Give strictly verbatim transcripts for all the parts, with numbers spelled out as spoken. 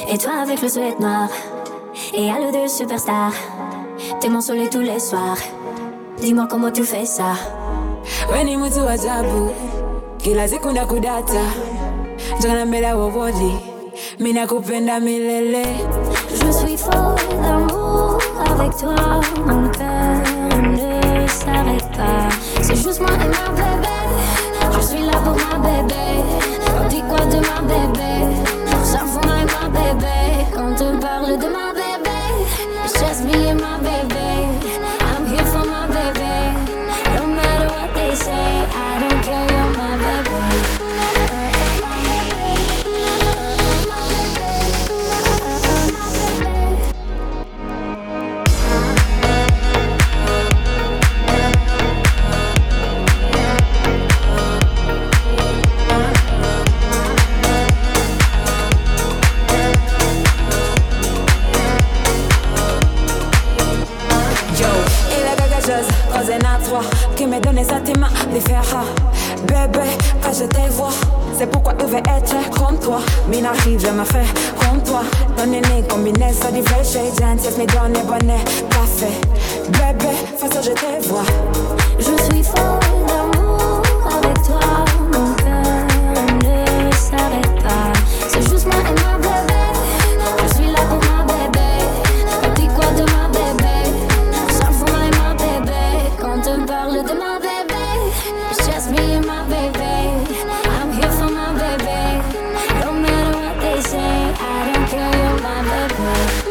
Et toi avec le sweat noir et à l'eau de superstar. T'es mon soleil tous les soirs. Dis-moi comment tu fais ça. Weni mtu wa ajabu, kila siku nakudata, njana mbele wawodi, mina kupenda milele. Je suis folle d'amour avec toi, mon cœur ne s'arrête pas. C'est juste moi et ma bébé, je suis là pour ma bébé. On dit quoi de ma bébé, ça fout moi et ma bébé. Quand on parle de ma bébé, it's just me and my baby. I'm here for my baby, no matter what they say, I don't care, you're my baby. Qui me donne ça tes mains, les faire bébé, quand je te vois, c'est pourquoi je veux être comme toi. Mais n'arrive jamais à faire comme toi. Ton nez combiné, ça dit fresh et gentil, me donne bonnet, café. Bébé, façon je te vois. Je suis folle d'amour avec toi, mon cœur ne s'arrête pas. C'est juste moi et ma bébé, je suis là pour ma bébé. On dit quoi de ma bébé, ça fout moi et ma bébé. Quand on parle de ma bébé, it's just me and my baby. I'm here for my baby, no matter what they say, I don't care, you're my baby.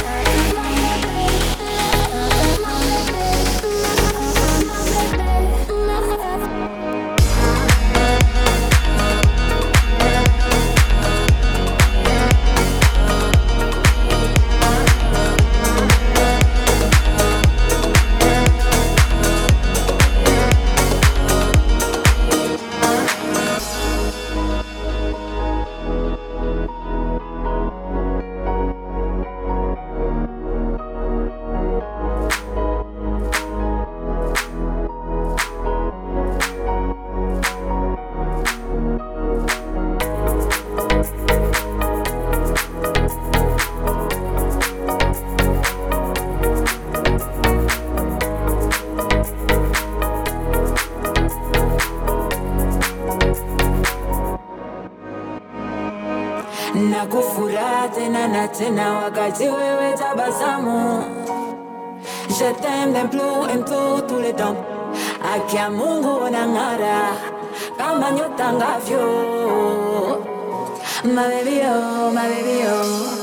Nakufura tena na tena wakati wewe tabasamu. Je t'aime d'un plus en plus tout le temps. Akia Mungu unang'ara kama nyota ngavyo. My baby oh, my baby oh.